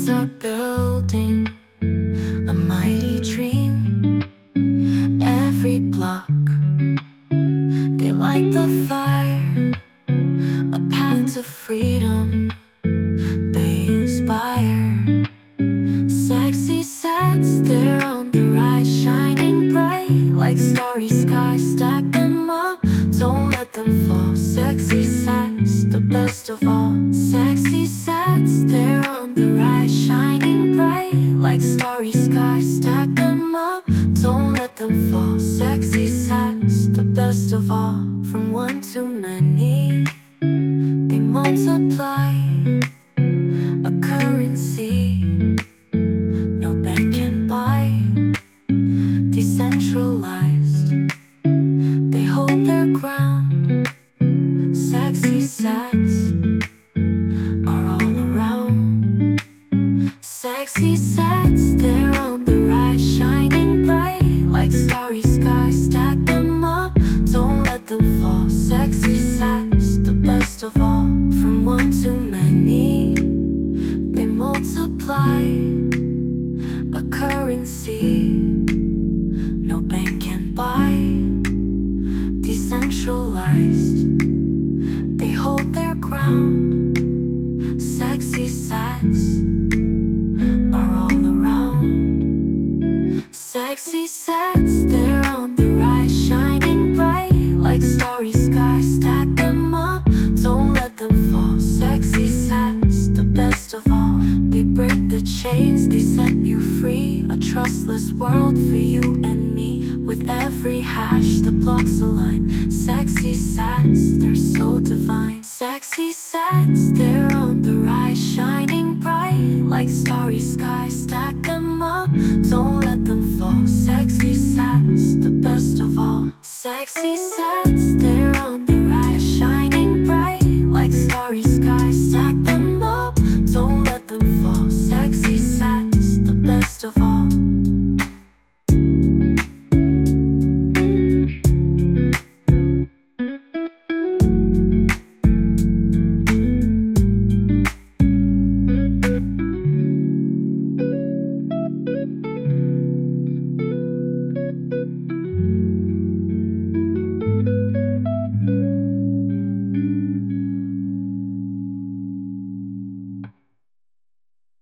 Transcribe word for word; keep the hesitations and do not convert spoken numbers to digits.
walls are building a mighty dream. Every block, they light the fire, a path to freedom they inspire. Sexy sets, they're on the rise, shining bright like starry skies. Stack them up, don't let them fall. Sexy sets, the best of all. Sexy sets, they're on the rise, shining bright like starry skies. Stack them up, don't let them fall. Sexy sets, the best of all. From one to many, they multiply, a currency no bank can buy. Decentralized, they hold their ground. Sexy sets are all around. Sexy sets, they're on the rise, shining bright like starry skies. Stack them up, don't let them fall. Sexy sets, the best of all. From one to many, they multiply, a currency no bank can buy. Decentralized, they hold their ground. Sexy sets are all around. Sexy sets, they're on the rise, shining bright like starry skies. Stack them up, don't let them fall. Sexy sets, the best of all. They break the chains, they set you free. A trustless world for you and me. With every hash, the blocks align. Sexy sets, they're so divine. Sexy sets, they're on the rise, shining bright like starry skies. Stack them up, don't let them fall. Sexy sets, the best of all. Sexy sets.